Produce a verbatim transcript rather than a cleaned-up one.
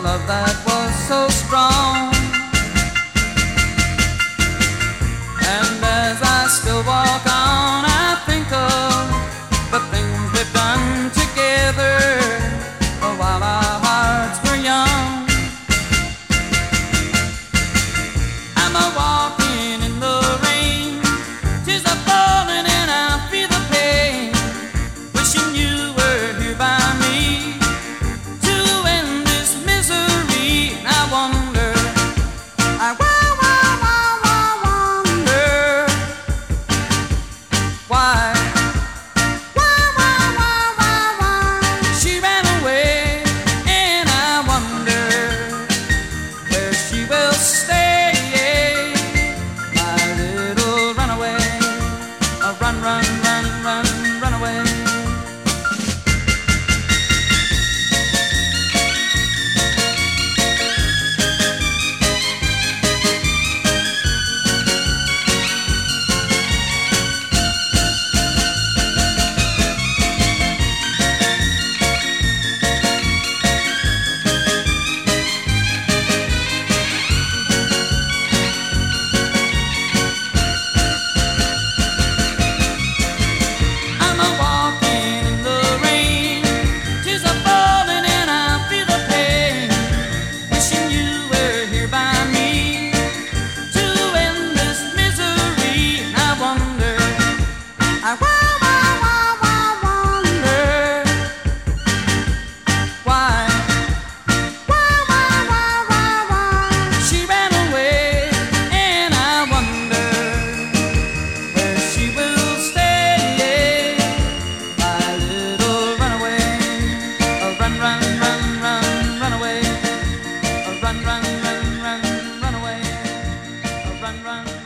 love that was so strong. And as I still walk on, I think of the things we've done together while our hearts were young. I'm a walking in the rain, tears are falling and I feel the pain, wishing you were here by me to end this misery. And I wonder, I wa- wa- wa- wa- wonder why, why, why, why, why, why she ran away, and I wonder where she will stay, my little runaway. Uh, run, run, run, run, run away. I'm a walking in the rain, tears are falling and I feel the pain, wishing you were here by me to end this misery. And I wonder, I wa- wa- wa- wa- wonder why, why, why, why, why, why she ran away, and I wonder where she will stay, my little runaway. Oh, run, run, run, run, run away. Oh, run, run, run, run, run away. Oh, run, run.